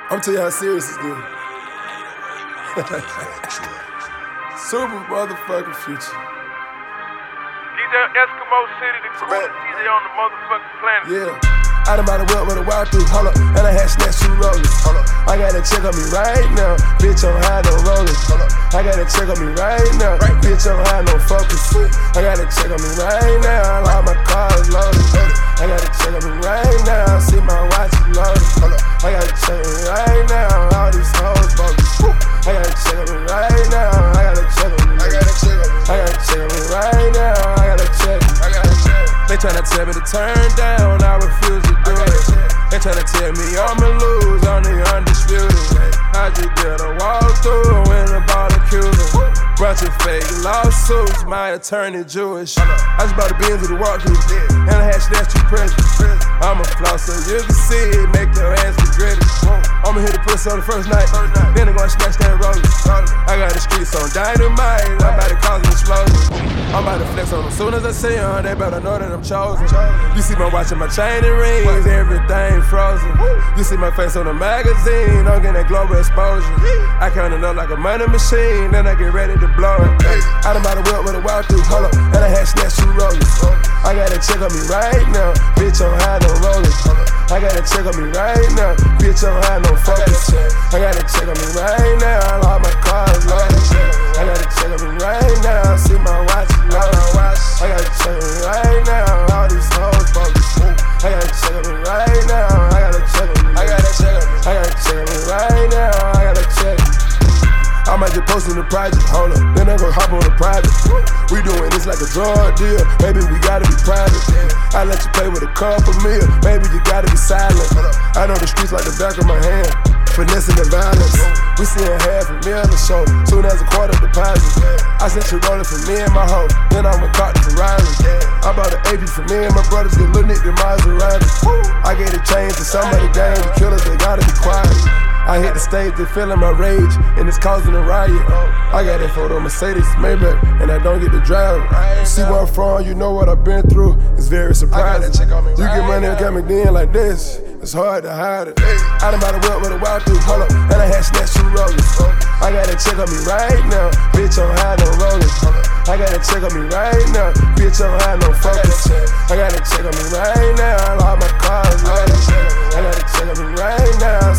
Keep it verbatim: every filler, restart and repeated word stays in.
I'm telling you how serious this is. Super motherfucking future. D J Eskimo City, the coolest D J on the motherfucking planet. Yeah. I done bought a whip with a wild through, hold up, and I had snatched two rollers. Hold up. I got a check on me right now, bitch, I'm high, no rollers. Hold up. I got a check on me right now, right. Bitch, I'm high, no focus. I got a check on me right now, all my cars loaded. I got a check on me right now, see my watch is loaded. Hold up. I got a check on me right now, all these hoes bogus. I got a check on me right now, I got a check on me. I got a check on me. I got a check on me right now, I got a check. I got a check. They tryna tell me to turn down, I refuse to do it. They tryna tell me I'ma lose on the undisputed. I just did a walkthrough in a ball of Cuban. Bunch of fake lawsuits, my attorney Jewish. I just bought a Benz with a walkthrough, and I had snatched two presents. I'ma floss so you can see it, make your ass be gritty. I'ma hit the pussy on the first night, then I'm gonna snatch that roller. I got the streets on dynamite, I'm about to cause an explosion. I'm about to flex on them soon as I see them, they better know that I'm chosen. You see my watch and my chain and rings, everything frozen. You see my face on the magazine, I'm getting that global exposure. I count it up like a money machine, then I get ready to blow it. I done bought a whip with a wild through, hold up, and I had snatched two rollers. I got a check on me right now, bitch, I'm high, no rollers. I got a check on me right now, bitch, I'm high, no focus. I got a check on me right now, all my cars loaded. I got a check on me right now, see my watch is loaded. I got a check on me right now, all these hoes bogus. I got a check on me right now, I got a check on me. I got a check on me. I got a check on me right now, I got a check. I might just post in the project, hold up, then I go hop on the private. We doing this like a drug deal, baby, we gotta be private. I let you play with a couple meal, baby, you gotta be silent. I know the streets like the back of my hand, finessing the violence. We seeing half a million show, soon as a quarter deposit. I sent you rolling for me and my hoe, then I went caught the Ferrari. I bought an A P for me and my brothers, get little Nick the Maserati. I gave the chain to somebody gang, the killers, they gotta be quiet. I hit the stage, they feeling my rage, and it's causing a riot. I got that photo Mercedes Maybach, and I don't get to drive it. You see where I'm from, you know what I've been through, it's very surprising. You get money and got me in like this, it's hard to hide it. I done bought a whip with a wild through, hold up, and I had snatched two rollers. I got a check on me right now, bitch, I'm high, no rollers. I got a check on me right now, bitch, I'm high, no focus. I got a check on me right now, all my cars loaded. I got a check on me right now.